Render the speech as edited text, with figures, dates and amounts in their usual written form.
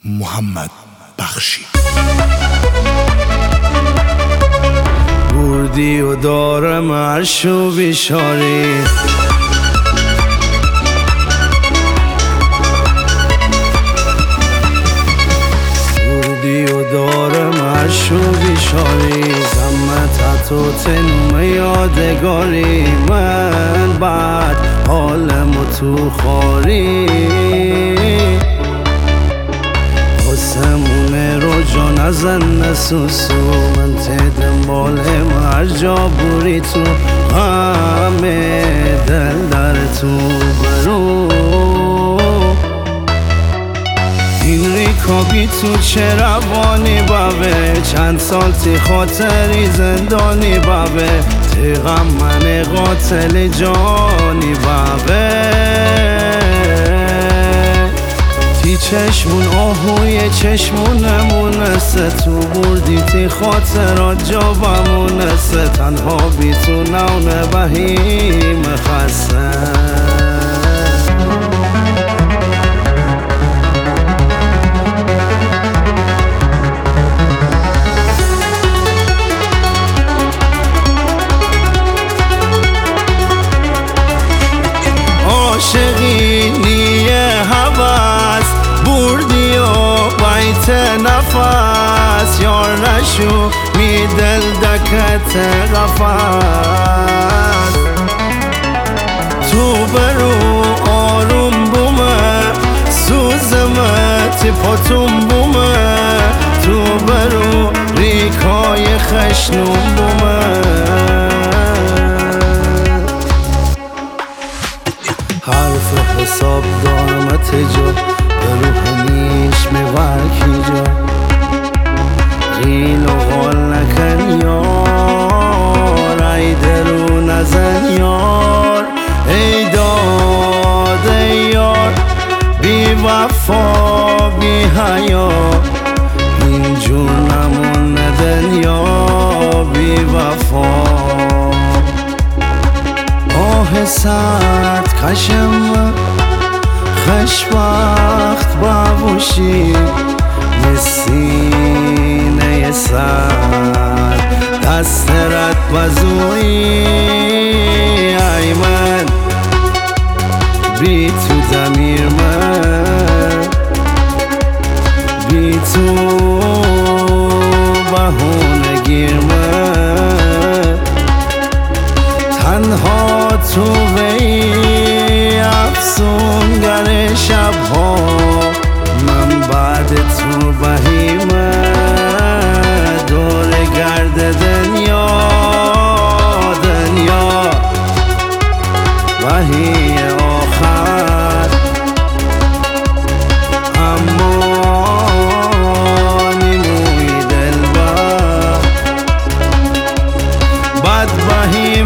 محمد بخشی. بردی و دارم عرش و بیشاری، بردی و دارم عرش و بیشاری، زمت تو تنوم یادگاری، من بعد حالم تو خاری، آسمونه رو جا نزن نسوسو، من دنبال مرجا بوری تو، همه دل در تو برو، این ریکابی تو چه روانی بابه، چند سال تی خاطری زندانی بابه، تیغم من قاتل جانی بابه، تی چشمون آهوی چشمونمونسته، تو بردی تی خاطرات جابمونسته، تنها بی تو نونه بهیم خسته. عاشقینی هوس بردی و بیت نفس، یار نشو می دل دکت قفس، تو برو آروم بومه سوزمه تی پاتون بومه، تو برو ریکای خشنون بومه، حرف حساب دارمت جا به روح نیش میورکی جا، غیل و غال نکن یار، ای درو نزن یار، ای داد ای یار، بی وفا بی حیا، اینجور نمون ندن یا بی وفا، آه سرد کشم خشبخت بابوشی، نسینه سرد دست رد بزوی، ای من بی تو ضمیر من، بی تو بهونه گیر من، تنها تو وی افسونگر شبها، من بعد تو بهیمه دور گرد دنیا، دنیا وحی آخر، اما نیموی دل بر بد بهیم